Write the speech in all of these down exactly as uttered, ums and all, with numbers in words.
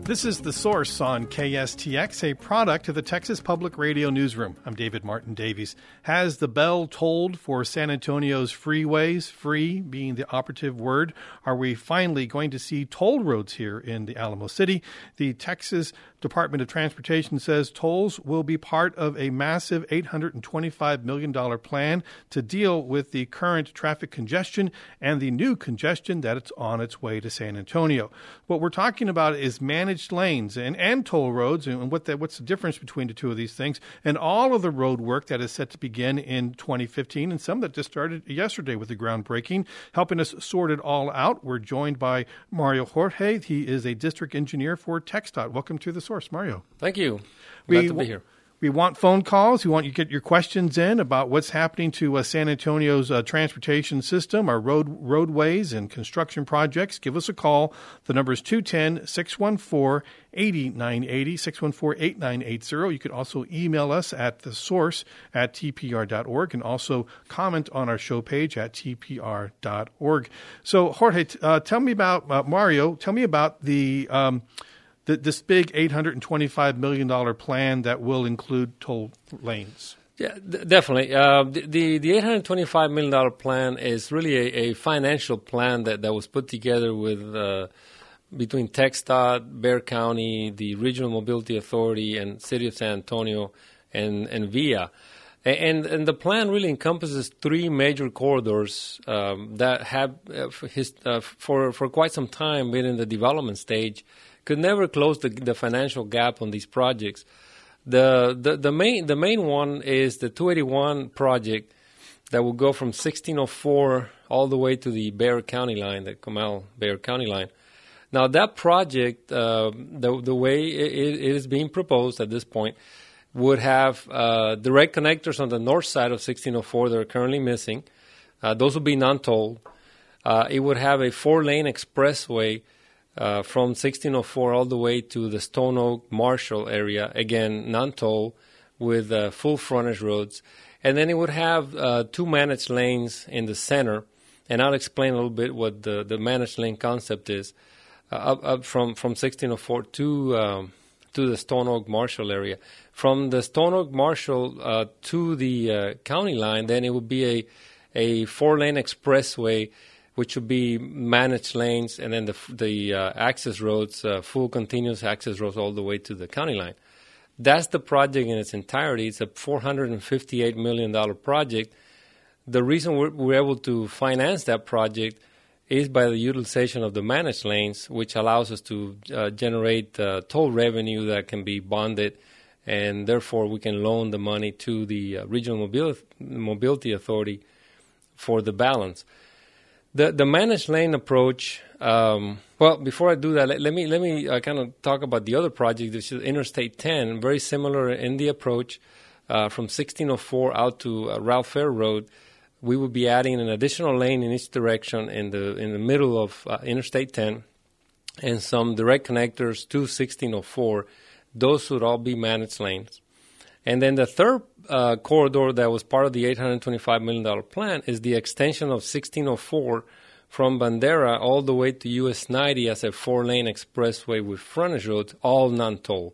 This is The Source on K S T X, a product of the Texas Public Radio Newsroom. I'm David Martin Davies. Has the bell tolled for San Antonio's freeways, free being the operative word? Are we finally going to see toll roads here in the Alamo City? The Texas Department of Transportation says tolls will be part of a massive eight hundred twenty-five million dollars plan to deal with the current traffic congestion and the new congestion that it's on its way to San Antonio. What we're talking about is managed lanes and, and toll roads, and what the, what's the difference between the two of these things, and all of the road work that is set to begin in twenty fifteen, and some that just started yesterday with the groundbreaking. Helping us sort it all out, we're joined by Mario Jorge. He is a district engineer for TxDOT. Welcome to The Source, Mario. Thank you. Glad we, to be here. We want phone calls. We want you to get your questions in about what's happening to uh, San Antonio's uh, transportation system, our road roadways and construction projects. Give us a call. The number is two one zero, six one four, eight nine eight zero, six one four, eight nine eight zero. You can also email us at the source at t p r dot org and also comment on our show page at t p r dot org. So, Jorge, uh, tell me about, uh, Mario, tell me about the... Um, The, this big eight hundred twenty-five million dollars plan that will include toll lanes. Yeah, d- definitely. Uh, the, the eight hundred twenty-five million dollars plan is really a, a financial plan that, that was put together with uh, between TxDOT, Bexar County, the Regional Mobility Authority, and City of San Antonio, and, and V I A. And, and the plan really encompasses three major corridors um, that have, uh, for, his, uh, for, for quite some time, been in the development stage. Could never close the, the financial gap on these projects. The, the the main the main one is the two eighty-one project that will go from sixteen oh four all the way to the Bexar County line, the Comal Bexar County line. Now that project, uh, the the way it, it is being proposed at this point, would have uh, direct connectors on the north side of sixteen oh four that are currently missing. Uh, those will be non-tolled. Uh, it would have a four-lane expressway Uh, from sixteen oh four all the way to the Stone Oak Marshall area, again, non-toll, with uh, full frontage roads. And then it would have uh, two managed lanes in the center, and I'll explain a little bit what the, the managed lane concept is, uh, up, up from, from sixteen oh four to um, to the Stone Oak Marshall area. From the Stone Oak Marshall uh, to the uh, county line, then it would be a, a four-lane expressway, which would be managed lanes, and then the the uh, access roads, uh, full continuous access roads all the way to the county line. That's the project in its entirety. It's a four hundred fifty-eight million dollars project. The reason we're, we're able to finance that project is by the utilization of the managed lanes, which allows us to uh, generate uh, toll revenue that can be bonded, and therefore we can loan the money to the uh, Regional Mobility, Mobility Authority for the balance. The the managed lane approach. Um, well, before I do that, let, let me let me uh, kind of talk about the other project, which is Interstate ten. Very similar in the approach, uh, from sixteen oh four out to uh, Ralph Fair Road. We would be adding an additional lane in each direction in the in the middle of uh, Interstate ten, and some direct connectors to sixteen oh four. Those would all be managed lanes. And then the third uh, corridor that was part of the eight hundred twenty-five million dollars plan is the extension of sixteen oh four from Bandera all the way to U S ninety as a four-lane expressway with frontage roads, all non-toll.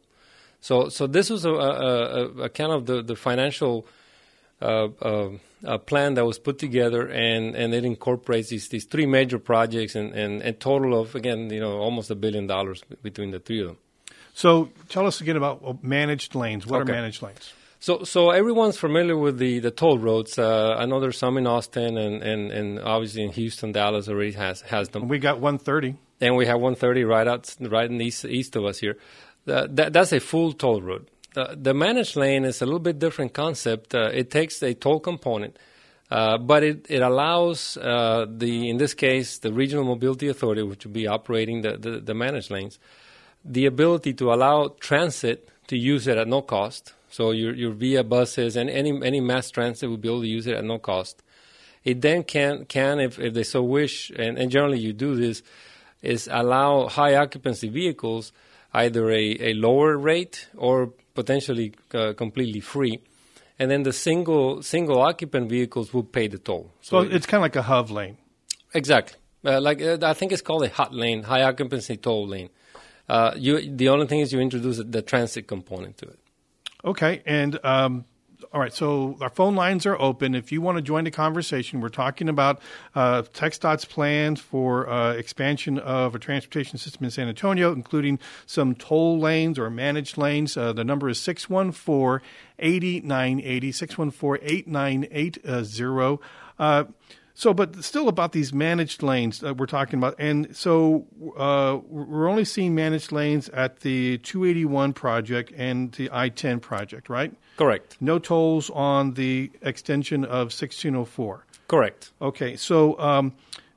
So so this was a, a, a kind of the, the financial uh, uh, a plan that was put together, and, and it incorporates these, these three major projects and, and a total of, again, you know, almost a billion dollars between the three of them. So tell us again about managed lanes. What okay. are managed lanes? So so everyone's familiar with the, the toll roads. Uh, I know there's some in Austin, and, and, and obviously in Houston, Dallas already has, has them. We got one thirty. And we have one thirty right out right in the east, east of us here. Uh, that, that's a full toll road. Uh, the managed lane is a little bit different concept. Uh, it takes a toll component, uh, but it, it allows uh, the, in this case, the Regional Mobility Authority, which will be operating the, the, the managed lanes, the ability to allow transit to use it at no cost. So your your via buses and any any mass transit will be able to use it at no cost. It then can can if, if they so wish, and, and generally you do this, is allow high occupancy vehicles either a, a lower rate or potentially uh, completely free, and then the single single occupant vehicles will pay the toll. So, so it's kind of like a H U V lane. Exactly. Uh, like uh, I think it's called a hot lane, high occupancy toll lane. Uh, you, the only thing is you introduce the transit component to it. Okay, and um, all right, so our phone lines are open. If you want to join the conversation, we're talking about uh, TxDOT's plans for uh, expansion of a transportation system in San Antonio, including some toll lanes or managed lanes. Uh, the number is six one four, eight nine eight zero, six one four, eight nine eight zero. Uh, So, but still about these managed lanes that we're talking about. And so uh, we're only seeing managed lanes at the two eighty-one project and the I ten project, right? Correct. No tolls on the extension of sixteen oh four. Correct. Okay. So, um,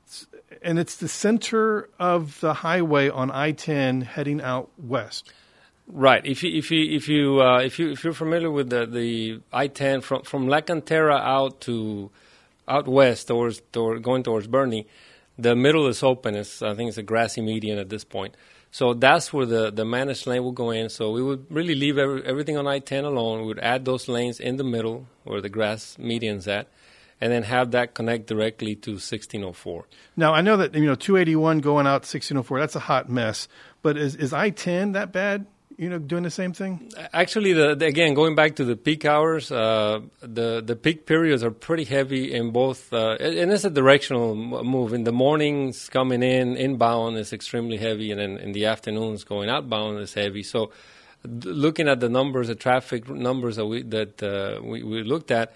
and it's the center of the highway on I ten heading out west. Right. If you if you if you uh, if you if you're familiar with the, the I ten from from La Cantera out to out west towards, toward, going towards Bernie, the middle is open. It's, I think it's a grassy median at this point. So that's where the, the managed lane will go in. So we would really leave every, everything on I ten alone. We would add those lanes in the middle where the grass median's at, and then have that connect directly to sixteen oh four. Now, I know that, you know, two eighty-one going out sixteen oh four, that's a hot mess. But is, is I ten that bad? You know, doing the same thing? Actually, the, the, again, going back to the peak hours, uh, the the peak periods are pretty heavy in both, uh, and it's a directional move. In the mornings coming in, inbound is extremely heavy, and then in the afternoons going outbound is heavy. So d- looking at the numbers, the traffic numbers that we that uh, we, we looked at,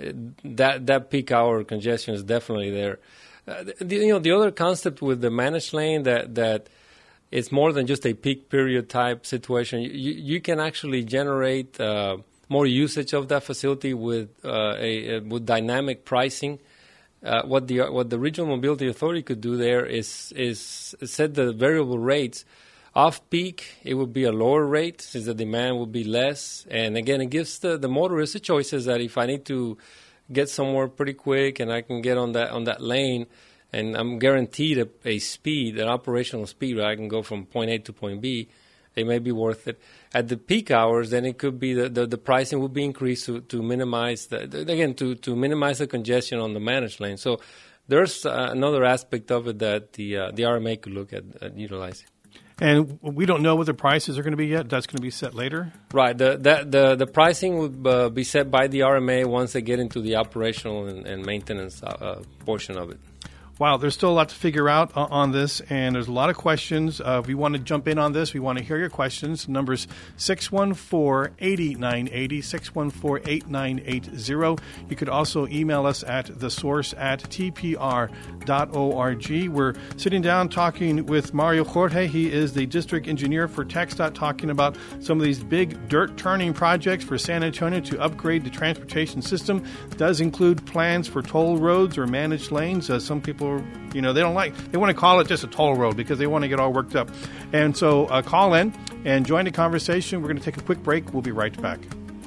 that that peak hour congestion is definitely there. Uh, the, you know, the other concept with the managed lane that that it's more than just a peak period type situation. You, you can actually generate uh, more usage of that facility with uh, a, a with dynamic pricing. Uh, what the what the Regional Mobility Authority could do there is is set the variable rates. Off peak, it would be a lower rate since the demand would be less. And again, it gives the, the motorist the choices that if I need to get somewhere pretty quick and I can get on that on that lane, and I'm guaranteed a, a speed, an operational speed where I can go from point A to point B, it may be worth it. At the peak hours, then it could be the, the, the pricing would be increased to, to minimize, the, again, to, to minimize the congestion on the managed lane. So there's uh, another aspect of it that the uh, the R M A could look at, at utilizing. And we don't know what the prices are going to be yet. That's going to be set later? Right. The the, the, the pricing would uh, be set by the R M A once they get into the operational and, and maintenance uh, portion of it. Wow, there's still a lot to figure out uh, on this, and there's a lot of questions. Uh, if you want to jump in on this, we want to hear your questions. The number's six one four, eight nine eight zero, six one four, eight nine eight zero. You could also email us at thesource at t p r dot org. We're sitting down talking with Mario Jorge. He is the district engineer for TxDOT, talking about some of these big dirt turning projects for San Antonio to upgrade the transportation system. It does include plans for toll roads or managed lanes. Uh, some people You know, they don't like, they want to call it just a toll road because they want to get all worked up. And so uh, call in and join the conversation. We're going to take a quick break. We'll be right back.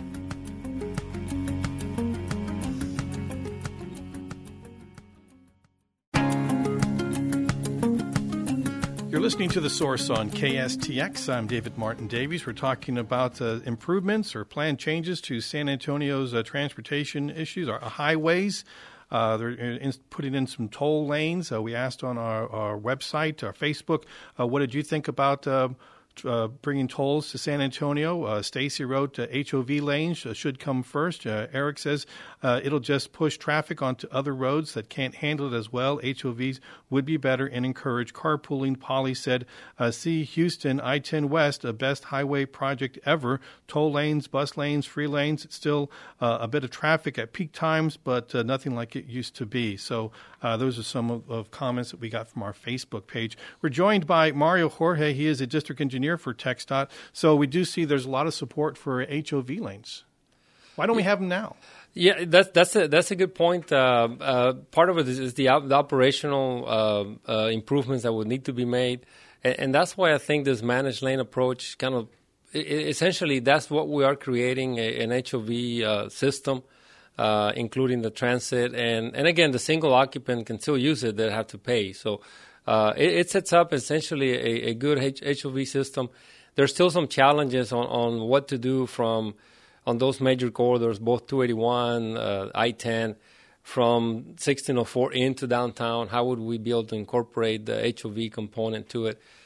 You're listening to The Source on K S T X. I'm David Martin Davies. We're talking about uh, improvements or planned changes to San Antonio's uh, transportation issues, our highways. Uh, they're in, putting in some toll lanes. Uh, we asked on our, our website, our Facebook, uh, what did you think about uh, uh, bringing tolls to San Antonio? Uh, Stacy wrote uh, H O V lanes uh, should come first. Uh, Eric says uh, it'll just push traffic onto other roads that can't handle it as well. H O Vs would be better and encourage carpooling. Polly said, uh, see Houston, I ten West, a best highway project ever. Toll lanes, bus lanes, free lanes. It's still uh, a bit of traffic at peak times, but uh, nothing like it used to be. So uh, those are some of, of comments that we got from our Facebook page. We're joined by Mario Jorge. He is a district engineer for TxDOT. So we do see there's a lot of support for H O V lanes. Why don't we have them now? Yeah, that's that's a that's a good point. Uh, uh, part of it is, is the, op- the operational uh, uh, improvements that would need to be made, and, and that's why I think this managed lane approach kind of I- essentially that's what we are creating a, an H O V uh, system, uh, including the transit, and and again the single occupant can still use it; they have to pay. So uh, it, it sets up essentially a, a good H- HOV system. There's still some challenges on, on what to do from on those major corridors, both two eighty-one, uh, I ten, from sixteen oh four into downtown. How would we be able to incorporate the H O V component to it?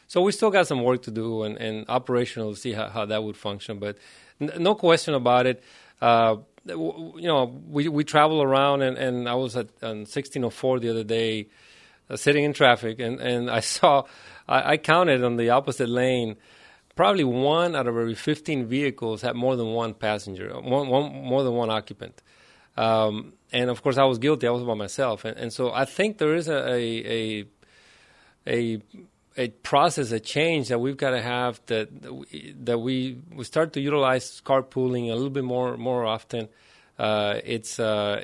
So we still got some work to do and, and operational to see how, how that would function. But n- no question about it. Uh, you know, we we travel around, and, and I was at on sixteen oh four the other day, uh, sitting in traffic, and, and I saw, I, I counted on the opposite lane, probably one out of every fifteen vehicles had more than one passenger, one, one more than one occupant. Um, and of course, I was guilty. I was by myself, and, and so I think there is a a a, a process, a change that we've got to have that that we we start to utilize carpooling a little bit more more often. Uh, it's uh,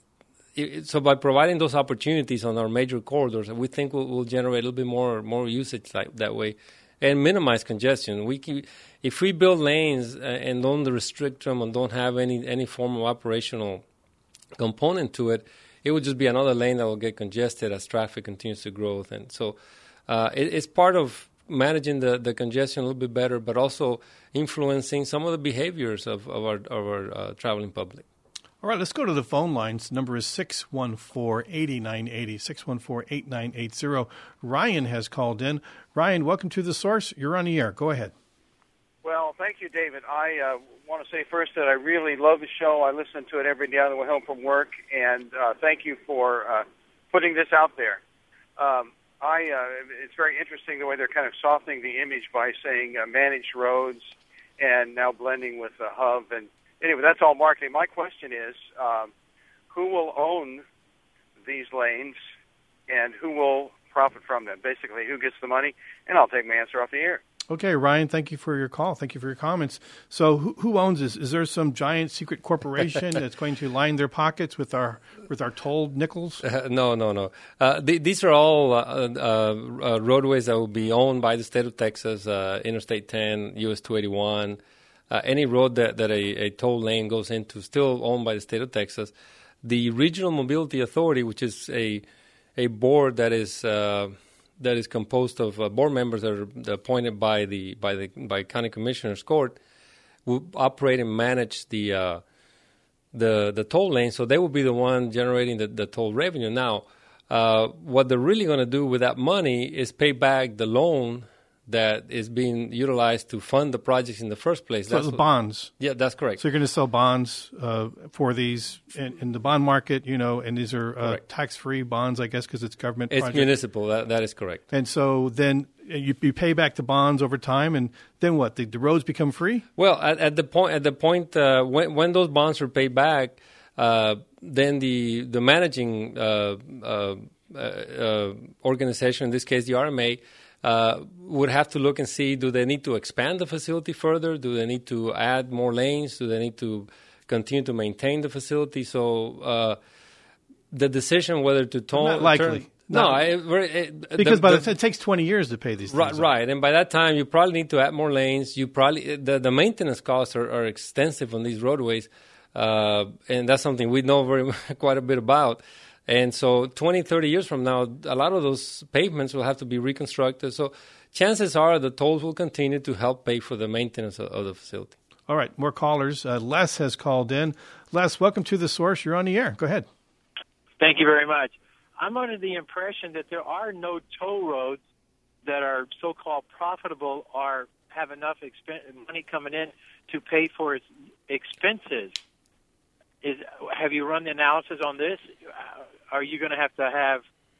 it, so by providing those opportunities on our major corridors, we think we'll, we'll generate a little bit more more usage like that way, and minimize congestion. We can, if we build lanes and don't restrict them and don't have any any form of operational component to it, it would just be another lane that will get congested as traffic continues to grow. And so uh, it, it's part of managing the, the congestion a little bit better, but also influencing some of the behaviors of, of our, of our uh, traveling public. All right, let's go to the phone lines. The number is six one four, eight nine eight zero, six one four, eight nine eight zero. Ryan has called in. Ryan, welcome to The Source. You're on the air. Go ahead. Well, thank you, David. I uh, want to say first that I really love the show. I listen to it every day on the way home from work, and uh, thank you for uh, putting this out there. Um, I uh, it's very interesting the way they're kind of softening the image by saying uh, managed roads and now blending with the hub. And anyway, that's all marketing. My question is, um, who will own these lanes and who will profit from them? Basically, who gets the money? And I'll take my answer off the air. Okay, Ryan, thank you for your call. Thank you for your comments. So who, who owns this? Is there some giant secret corporation that's going to line their pockets with our with our toll nickels? Uh, no, no, no. Uh, th- these are all uh, uh, uh, roadways that will be owned by the state of Texas, uh, Interstate ten, U S two eighty-one. Uh, any road that, that a, a toll lane goes into still owned by the state of Texas. The Regional Mobility Authority, which is a a board that is uh, that is composed of uh, board members that are appointed by the by the by county commissioners court, will operate and manage the uh, the the toll lane. So they will be the one generating the, the toll revenue. Now, uh, what they're really going to do with that money is pay back the loan that is being utilized to fund the projects in the first place. So that's the what, bonds. Yeah, that's correct. So you're going to sell bonds uh, for these in, in the bond market, you know, and these are uh, tax-free bonds, I guess, because it's government It's project. municipal. That, that is correct. And so then you, you pay back the bonds over time, and then what? The, the roads become free? Well, at, at the point, at the point uh, when when those bonds are paid back, uh, then the the managing uh, uh, uh, organization, in this case the R M A, Uh, would have to look and see, do they need to expand the facility further? Do they need to add more lanes? Do they need to continue to maintain the facility? So uh, the decision whether to toll... Not likely. Turn, Not no, it, it, because the, by the, the, it takes twenty years to pay these things. Right, right, and by that time you probably need to add more lanes. You probably the, the maintenance costs are, are extensive on these roadways, uh, and that's something we know very quite a bit about. And so twenty, thirty years from now, a lot of those pavements will have to be reconstructed. So chances are the tolls will continue to help pay for the maintenance of, of the facility. All right, more callers. Uh, Les has called in. Les, welcome to The Source. You're on the air. Go ahead. Thank you very much. I'm under the impression that there are no toll roads that are so-called profitable or have enough expen- money coming in to pay for its expenses. Is, have you run the analysis on this? Are you going to have to have,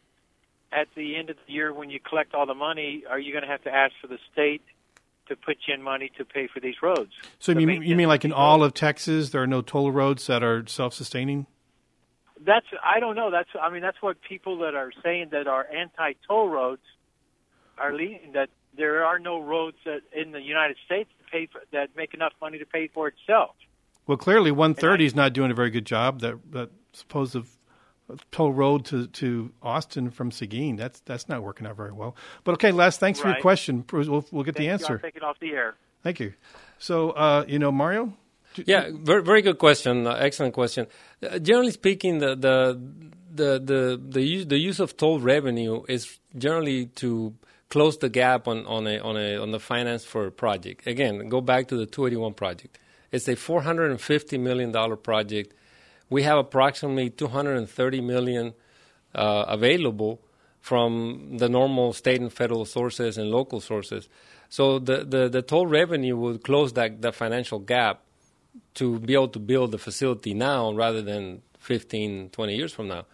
at the end of the year when you collect all the money, are you going to have to ask for the state to put you in money to pay for these roads? So you mean, you mean like in all of Texas, there are no toll roads that are self-sustaining? That's I don't know. That's I mean that's what people that are saying that are anti-toll roads are leading. That there are no roads that in the United States to pay for, that make enough money to pay for itself. Well, clearly one thirty is not doing a very good job. That that supposed toll road to, to Austin from Seguin, that's that's not working out very well. But okay, Les, thanks right. for your question. We'll, we'll get Thank the answer. You. I'll take it off the air. Thank you. So, uh, you know, Mario? Yeah, very, very good question. Uh, excellent question. Uh, generally speaking, the the the the the use, the use of toll revenue is generally to close the gap on, on a on a on the finance for a project. Again, go back to the two eighty-one project. It's a four hundred fifty million dollars project. We have approximately two hundred thirty million dollars uh, available from the normal state and federal sources and local sources. So the, the, the toll revenue would close that, that financial gap to be able to build the facility now rather than fifteen, twenty years from now.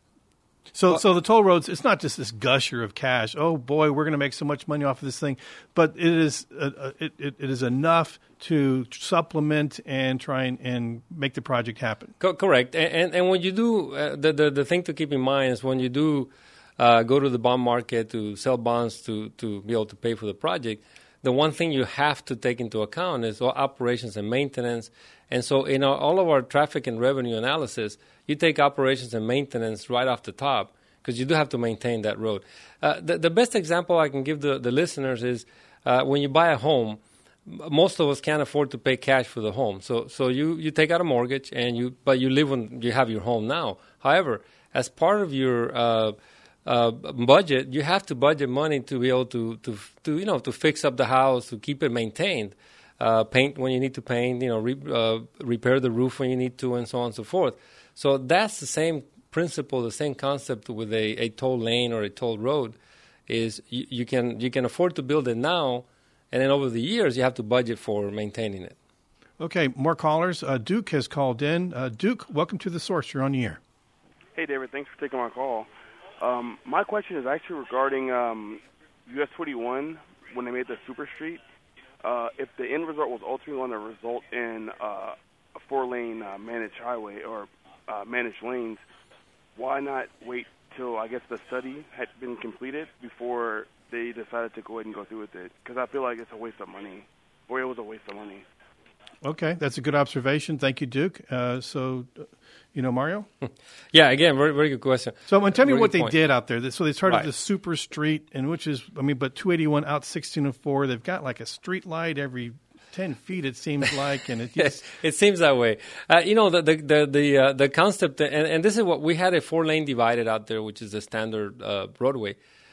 So, well, so the toll roads, it's not just this gusher of cash. Oh boy, we're going to make so much money off of this thing, but it is uh, it, it, it is enough to supplement and try and, and make the project happen. Co- correct. And, and and when you do, uh, the, the the thing to keep in mind is when you do uh, go to the bond market to sell bonds to to be able to pay for the project, the one thing you have to take into account is operations and maintenance. And so in our, all of our traffic and revenue analysis, you take operations and maintenance right off the top because you do have to maintain that road. Uh, the, the best example I can give the, the listeners is uh, when you buy a home, most of us can't afford to pay cash for the home. So so you, you take out a mortgage, and you but you live when you have your home now. However, as part of your uh, uh, budget, you have to budget money to be able to, to, to, you know, to fix up the house, to keep it maintained. Uh, paint when you need to paint, you know, re, uh, repair the roof when you need to, and so on and so forth. So that's the same principle, the same concept with a, a toll lane or a toll road. Is you, you can you can afford to build it now, and then over the years you have to budget for maintaining it. Okay, more callers. Uh, Duke has called in. Uh, Duke, welcome to The Source. You're on the air. Hey, David. Thanks for taking my call. Um, my question is actually regarding um, U S forty-one when they made the super street. Uh, if the end result was ultimately going to result in uh, a four-lane uh, managed highway or uh, managed lanes, why not wait till, I guess, the study had been completed before they decided to go ahead and go through with it? Because I feel like it's a waste of money, or it was a waste of money. Okay, that's a good observation. Thank you, Duke. Uh, so, you know, Mario? Yeah, again, very very good question. So, tell me very what they point. did out there. So they started right. the super street, and which is, I mean, but two eighty-one out sixteen oh four. They've got like a street light every ten feet, it seems like, and it just... it seems that way. Uh, you know, the the the the, uh, the concept, and, and this is what we had a four lane divided out there, which is the standard uh, roadway.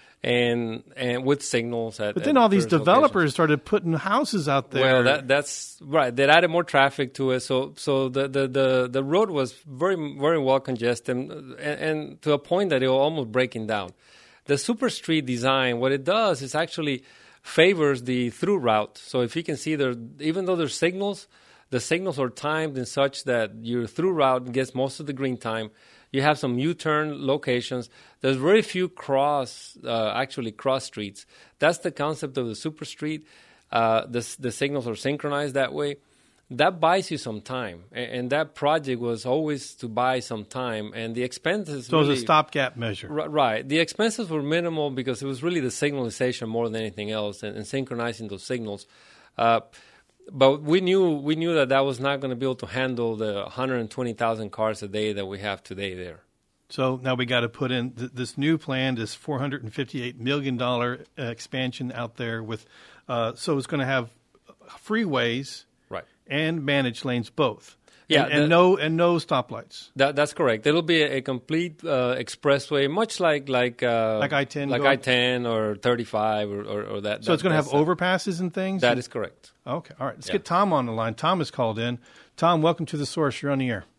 And and with signals at But then at all these developers locations. started putting houses out there. Well, that, that's right. They added more traffic to it, so so the, the, the, the road was very very well congested, and, and to a point that it was almost breaking down. The super street design, what it does is actually favors the through route. So if you can see there, even though there's signals, the signals are timed in such that your through route gets most of the green time. You have some U-turn locations. There's very few cross, uh, actually cross streets. That's the concept of the super street. Uh, the, the signals are synchronized that way. That buys you some time, and, and that project was always to buy some time. And the expenses. So really, it was a stopgap measure, r- right? The expenses were minimal because it was really the signalization more than anything else, and, and synchronizing those signals. Uh, But we knew we knew that that was not going to be able to handle the one hundred twenty thousand cars a day that we have today there. So now we got to put in th- this new plan, this four hundred fifty-eight million dollars uh, expansion out there with, uh, so it's going to have freeways right. and managed lanes both. Yeah, and, and the, no and no stoplights. That, that's correct. It'll be a, a complete uh, expressway, much like like uh, like I ten, like I ten or thirty-five or, or, or that. So that, it's going to have uh, overpasses and things. That and, is correct. Okay, all right. Let's yeah. get Tom on the line. Tom has called in. Tom, welcome to The Source. You're on the air.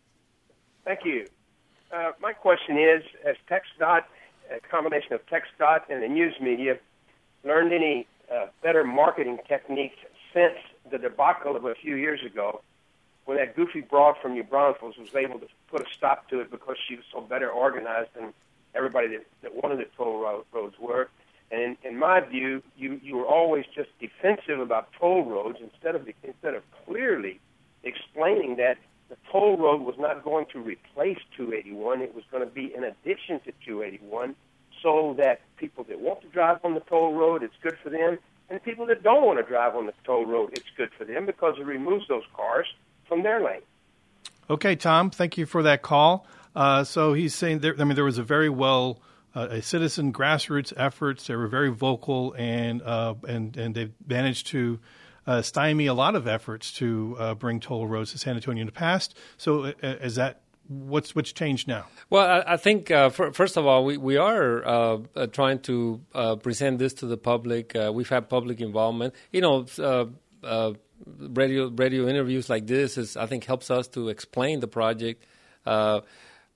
Thank you. Uh, my question is: has TxDOT, a combination of TxDOT and the news media, learned any uh, better marketing techniques since the debacle of a few years ago, when that goofy broad from New Braunfels was able to put a stop to it because she was so better organized than everybody that, that wanted the toll road, roads were? And in, in my view, you, you were always just defensive about toll roads instead of instead of clearly explaining that the toll road was not going to replace two eighty-one. It was going to be in addition to two eighty-one, so that people that want to drive on the toll road, it's good for them, and people that don't want to drive on the toll road, it's good for them because it removes those cars from their lane. Okay, Tom, thank you for that call. Uh, so he's saying, there, I mean, there was a very well, uh, a citizen grassroots efforts. They were very vocal, and uh, and and they've managed to uh, stymie a lot of efforts to uh, bring toll roads to San Antonio in the past. So uh, is that what's what's changed now? Well, I, I think uh, for, first of all, we we are uh, uh, trying to uh, present this to the public. Uh, we've had public involvement. You know. Uh, uh, Radio radio interviews like this is I think helps us to explain the project. Uh,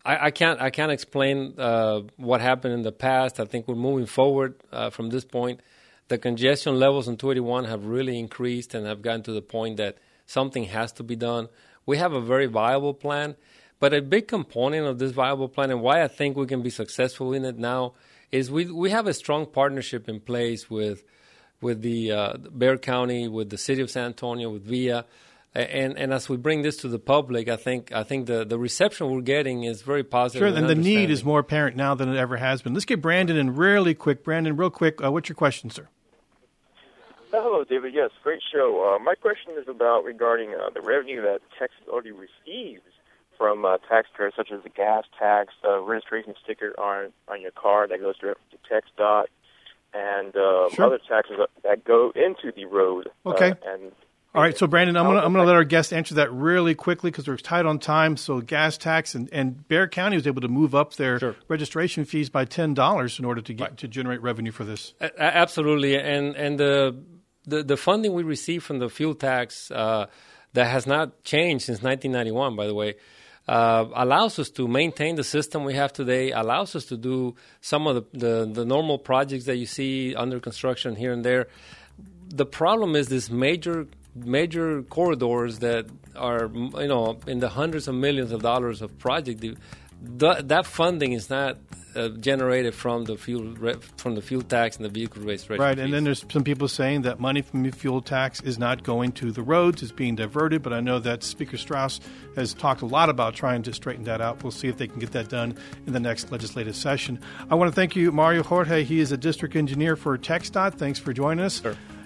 I, I can't I can't explain uh, what happened in the past. I think we're moving forward uh, from this point. The congestion levels on two eighty-one have really increased and have gotten to the point that something has to be done. We have a very viable plan, but a big component of this viable plan and why I think we can be successful in it now is we we have a strong partnership in place with with the uh, Bexar County, with the City of San Antonio, with V I A. And and as we bring this to the public, I think I think the, the reception we're getting is very positive. Sure, and the need is more apparent now than it ever has been. Let's get Brandon in really quick. Brandon, real quick, uh, what's your question, sir? Hello, David. Yes, great show. Uh, my question is about regarding uh, the revenue that Texas already receives from uh, taxpayers, such as the gas tax, uh, registration sticker on on your car that goes directly to TxDOT, and uh, sure. other taxes that go into the road. Okay. Uh, and All right, so Brandon, I'm going to I'm going to let our guest answer that really quickly because we're tight on time. So gas tax and, and Bexar County was able to move up their sure. registration fees by ten dollars in order to get right. to generate revenue for this. A- absolutely, and and the, the the funding we receive from the fuel tax uh, that has not changed since nineteen ninety-one, by the way, uh, allows us to maintain the system we have today. Allows us to do some of the, the the normal projects that you see under construction here and there. The problem is this major. major corridors that are, you know, in the hundreds of millions of dollars of project, the, that funding is not uh, generated from the fuel from the fuel tax and the vehicle registration. Right, fees. and then there's some people saying that money from the fuel tax is not going to the roads; it's being diverted. But I know that Speaker Strauss has talked a lot about trying to straighten that out. We'll see if they can get that done in the next legislative session. I want to thank you, Mario Jorge. He is a district engineer for TxDOT. Thanks for joining us. Sure.